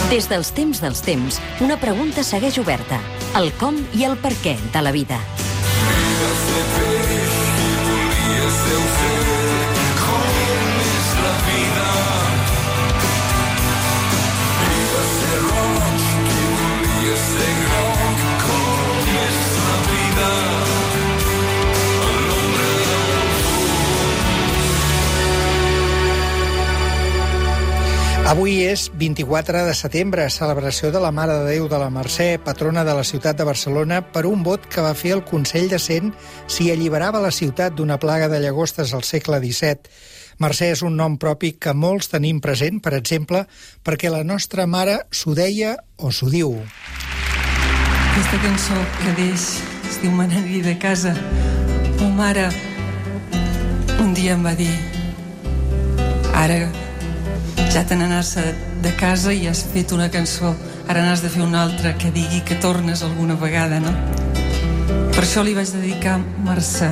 Des dels temps, una pregunta segueix oberta. El com i el per què de la vida. Avui és 24 de setembre, celebració de la Mare de Déu de la Mercè, patrona de la ciutat de Barcelona, per un vot que va fer el Consell de Cent si alliberava la ciutat d'una plaga de llagostes al segle XVII. Mercè és un nom propi que molts tenim present, per exemple, perquè la nostra mare s'ho deia o s'ho diu. Aquesta cançó que deix es diu Me n'aniré de casa. Ma mare un dia em va dir: ara ja te n'anar-se de casa i has fet una cançó, ara n'has de fer una altra que digui que tornes alguna vegada, no? Per això li vaig dedicar Mercè.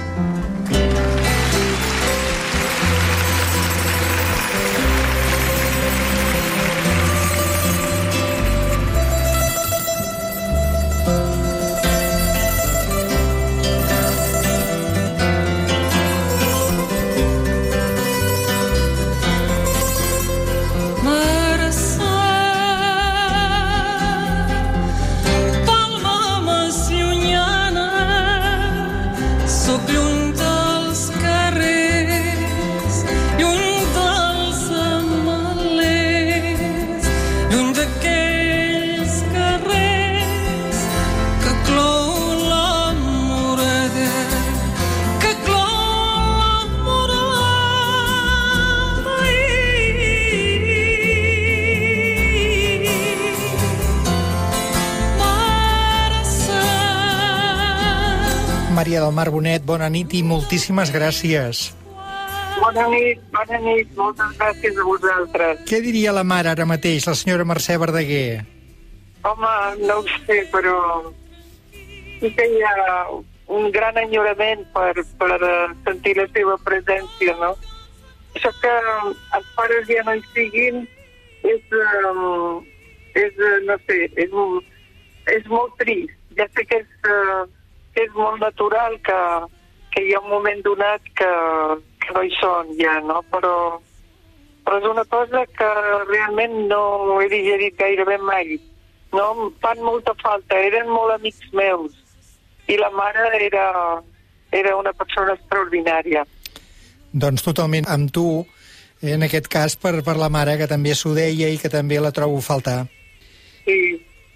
Maria del Mar Bonet, bona nit i moltíssimes gràcies. Bona nit, moltes gràcies a vosaltres. Què diria la mare ara mateix, la senyora Mercè Verdaguer? Home, no ho sé, però sí que hi ha un gran enyorament per sentir la seva presència, no? Això que els pares ja no hi siguin no sé, és molt trist. Ja sé que és molt natural que hi ha un moment donat que no hi són ja, no? Però és una cosa que realment no he digerit gairebé mai. No? Em fan molta falta, eren molt amics meus i la mare era una persona extraordinària. Doncs totalment amb tu, en aquest cas per la mare, que també s'ho deia i que també la trobo a faltar. Sí.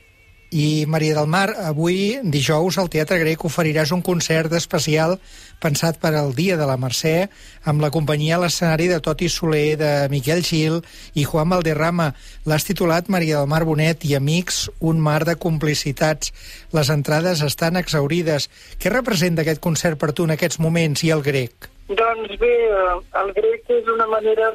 I, Maria del Mar, avui, dijous, al Teatre Grec oferiràs un concert especial pensat per al Dia de la Mercè, amb la companyia a l'escenari de Toti Soler, de Miquel Gil i Juan Valderrama. L'has titulat, Maria del Mar Bonet i amics, un mar de complicitats. Les entrades estan exhaurides. Què representa aquest concert per tu en aquests moments i el Grec? Doncs bé, el Grec és una manera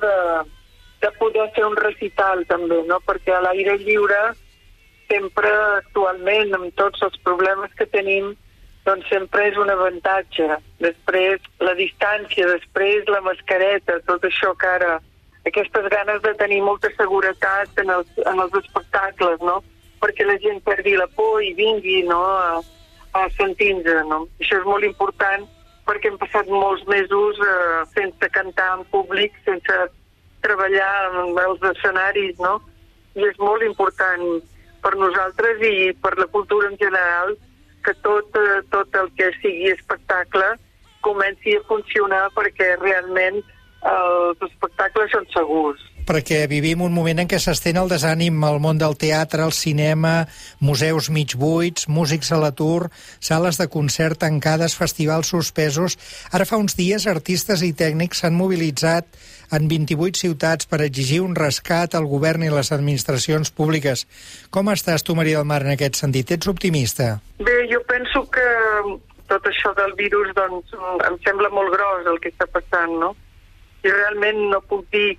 de poder fer un recital, també, no? Perquè a l'aire lliure sempre, actualment, amb tots els problemes que tenim, doncs sempre és un avantatge. Després, la distància, després la mascareta, tot això que ara, aquestes ganes de tenir molta seguretat en els espectacles, no? Perquè la gent perdi la por i vingui, no?, a sentir-nos, no? Això és molt important perquè hem passat molts mesos sense cantar en públic, sense treballar en els escenaris, no? I és molt important per nosaltres i per la cultura en general que tot el que sigui espectacle comenci a funcionar perquè realment els espectacles són segurs. Perquè vivim un moment en què s'estén el desànim al món del teatre, el cinema, museus mig buits, músics a l'atur, sales de concert tancades, festivals suspesos. Ara fa uns dies artistes i tècnics s'han mobilitzat en 28 ciutats per exigir un rescat al govern i les administracions públiques. Com estàs tu, Maria del Mar, en aquest sentit? Ets optimista? Bé, jo penso que tot això del virus, doncs, em sembla molt gros el que està passant, no? I realment no puc dir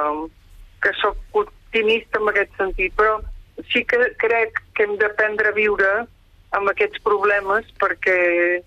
que sóc optimista en aquest sentit, però sí que crec que hem d'aprendre a viure amb aquests problemes perquè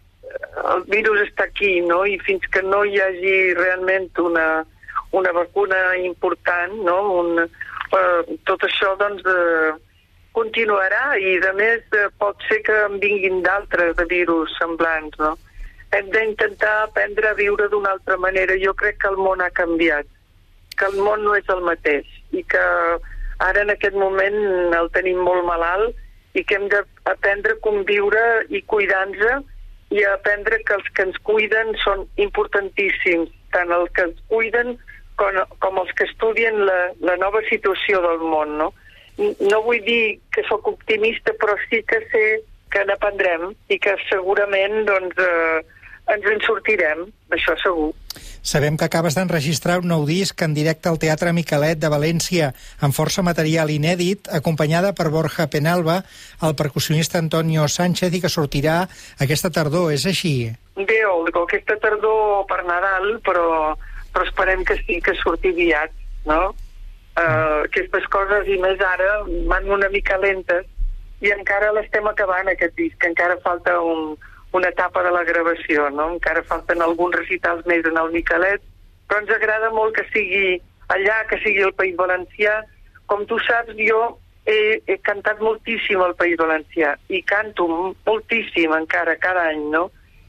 el virus està aquí, no? I fins que no hi hagi realment una vacuna important, no? tot això doncs continuarà i a més pot ser que en vinguin d'altres de virus semblants, no? Hem d'intentar aprendre a viure d'una altra manera. Jo crec que el món ha canviat, que el món no és el mateix i que ara en aquest moment el tenim molt malalt i que hem d'aprendre a conviure i cuidar-nos i aprendre que els que ens cuiden són importantíssims, tant els que ens cuiden com els que estudien la nova situació del món, no? No vull dir que sóc optimista, però sí que sé que n'aprendrem i que segurament doncs, ens en sortirem, això segur. Sabem que acabes d'enregistrar un nou disc en directe al Teatre Miquelet de València, amb força material inèdit, acompanyada per Borja Penalba, el percussionista Antonio Sánchez, i que sortirà aquesta tardor, és així? Bé, aquesta tardor per Nadal, però esperem que sí, que surti aviat, no? Aquestes coses, i més ara, van una mica lentes, i encara l'estem acabant, aquest disc, encara falta una etapa de la gravació, no? Encara falten alguns recitals més en el Miquelet, però ens agrada molt que sigui allà, que sigui el País Valencià. Com tu saps, jo he cantat moltíssim al País Valencià i canto moltíssim encara cada any, no?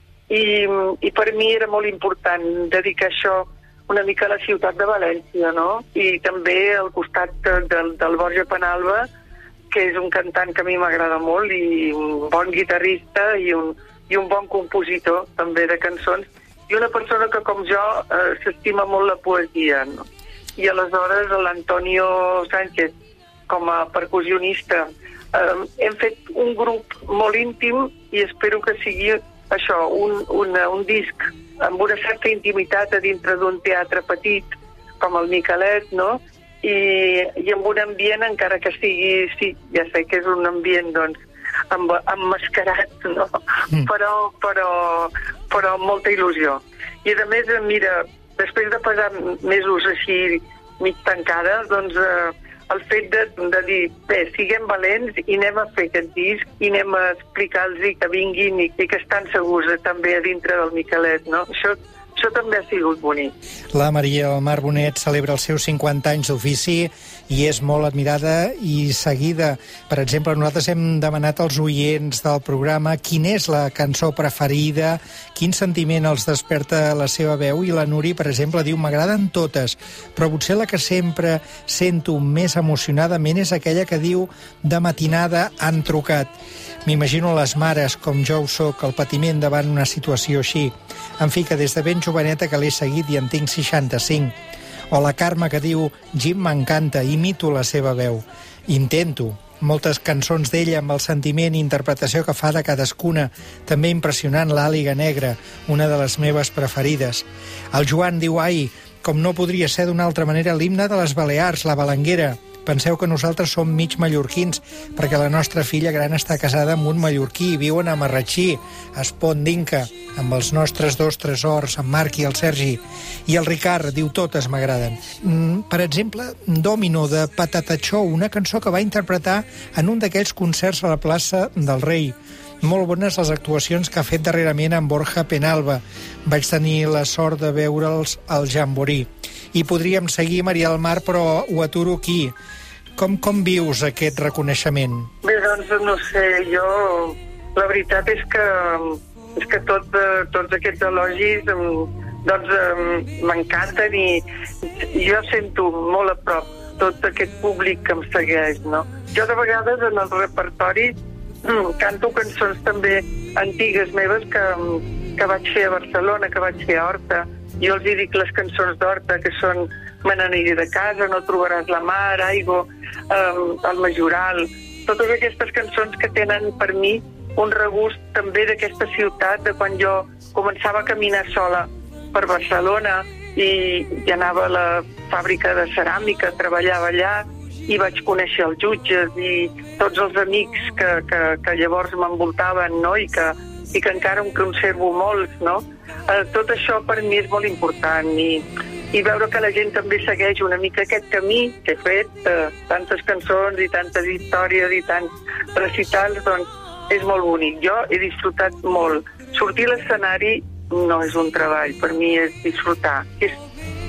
I per mi era molt important dedicar això una mica a la ciutat de València, no? I també al costat del Borja Penalba, que és un cantant que a mi m'agrada molt i un bon guitarrista i un bon compositor també de cançons, i una persona que com jo s'estima molt la poesia, no? I aleshores l'Antonio Sánchez com a percussionista hem fet un grup molt íntim i espero que sigui això, un disc amb una certa intimitat a dintre d'un teatre petit com el Miquelet, no? I amb un ambient, encara que sigui, sí, ja sé que és un ambient doncs emmascarat, no? Però amb molta il·lusió. I a més, mira, després de passar mesos així mig tancada, doncs el fet de dir, bé, siguem valents i anem a fer aquest disc i anem a explicar-los que vinguin i que estan segurs també a dintre del Miquelet, no? Això també ha sigut bonic. La Maria del Mar Bonet celebra els seus 50 anys d'ofici i és molt admirada i seguida. Per exemple, nosaltres hem demanat als oients del programa quina és la cançó preferida, quin sentiment els desperta la seva veu, i la Nuri, per exemple, diu: m'agraden totes, però potser la que sempre sento més emocionadament és aquella que diu de matinada han trucat. M'imagino les mares, com jo ho soc, el patiment davant una situació així. En fi, que des de ben joveneta que l'he seguit i en tinc 65. O la Carme, que diu: Jim m'encanta, imito la seva veu. Intento. Moltes cançons d'ella amb el sentiment i interpretació que fa de cadascuna. També impressionant l'Àliga Negra, una de les meves preferides. El Joan diu: ai, com no podria ser d'una altra manera, l'himne de les Balears, la Balanguera. Penseu que nosaltres som mig mallorquins, perquè la nostra filla gran està casada amb un mallorquí i viuen a Marratxí, a Espondinca, amb els nostres dos tresors, en Marc i el Sergi. I el Ricard diu: totes m'agraden. Per exemple, Domino, de Patatachó, una cançó que va interpretar en un d'aquells concerts a la plaça del Rei. Molt bones les actuacions que ha fet darrerament amb Borja Penalba. Vaig tenir la sort de veure'ls al Jamboree. I podríem seguir, Maria del Mar, però ho aturo aquí. Com vius aquest reconeixement? Bé, doncs no sé, jo la veritat és que tots aquests elogis m'encanten i jo sento molt a prop tot aquest públic que em segueix, no? Jo de vegades en el repertori canto cançons també antigues meves que vaig fer a Barcelona, que vaig fer a Horta. Jo els dic les cançons d'Horta, que són Me n'aniré de casa, No trobaràs la mar, Aigua, El Majoral. Totes aquestes cançons que tenen per mi un regust també d'aquesta ciutat, de quan jo començava a caminar sola per Barcelona i anava a la fàbrica de ceràmica, treballava allà i vaig conèixer els jutges i tots els amics que llavors m'envoltaven, no? I que encara em conservo molts, no? Tot això per mi és molt important i veure que la gent també segueix una mica aquest camí que he fet, tantes cançons i tantes històries i tants recitals, doncs és molt bonic. Jo he disfrutat molt. Sortir a l'escenari no és un treball, per mi és disfrutar. És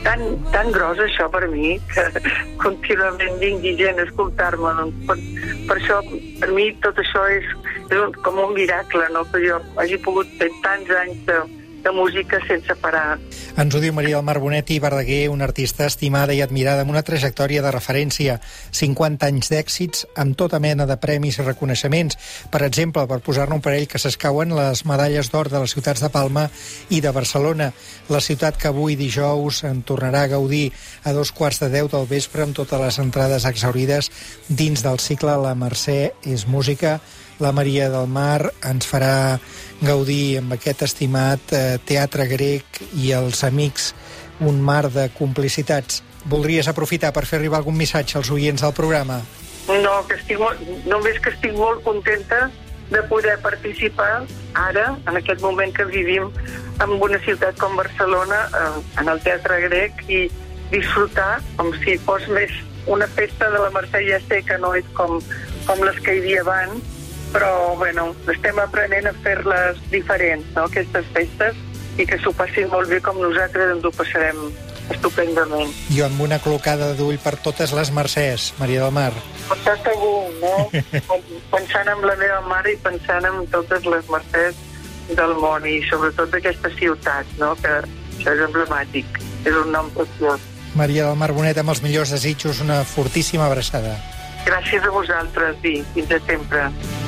tan gros això per mi, que contínuament vingui gent a escoltar-me. Doncs per això, per mi, tot això és com un miracle, no? Que jo hagi pogut fer tants anys de música sense parar. Ens ho diu Maria del Mar Bonetti Verdaguer, una artista estimada i admirada amb una trajectòria de referència, 50 anys d'èxits amb tota mena de premis i reconeixements. Per exemple, per posar-ne un parell, que s'escauen les medalles d'or de les ciutats de Palma i de Barcelona, la ciutat que avui dijous en tornarà a gaudir a 2:15 del vespre amb totes les entrades exhaurides dins del cicle La Mercè és música. La Maria del Mar ens farà gaudir amb aquest estimat teatre grec i els amics, un mar de complicitats. Voldries aprofitar per fer arribar algun missatge als oients del programa? No, només que estic molt contenta de poder participar ara, en aquest moment que vivim, en una ciutat com Barcelona, en el teatre grec, i disfrutar com si fos més una festa de la Mercè. Ja sé que no és com les que hi havia abans, però bueno, estem aprenent a fer-les diferents, no?, aquestes festes, i que s'ho passin molt bé com nosaltres ens ho passarem estupendament. Jo amb una col·locada d'ull per totes les Mercès, Maria del Mar. Està segur, no? Pensant en la meva mare i pensant en totes les Mercès del món, i sobretot d'aquesta ciutat, no?, que això és emblemàtic, és un nom preciós. Maria del Mar Bonet, amb els millors desitjos, una fortíssima abraçada. Gràcies a vosaltres i fins a sempre.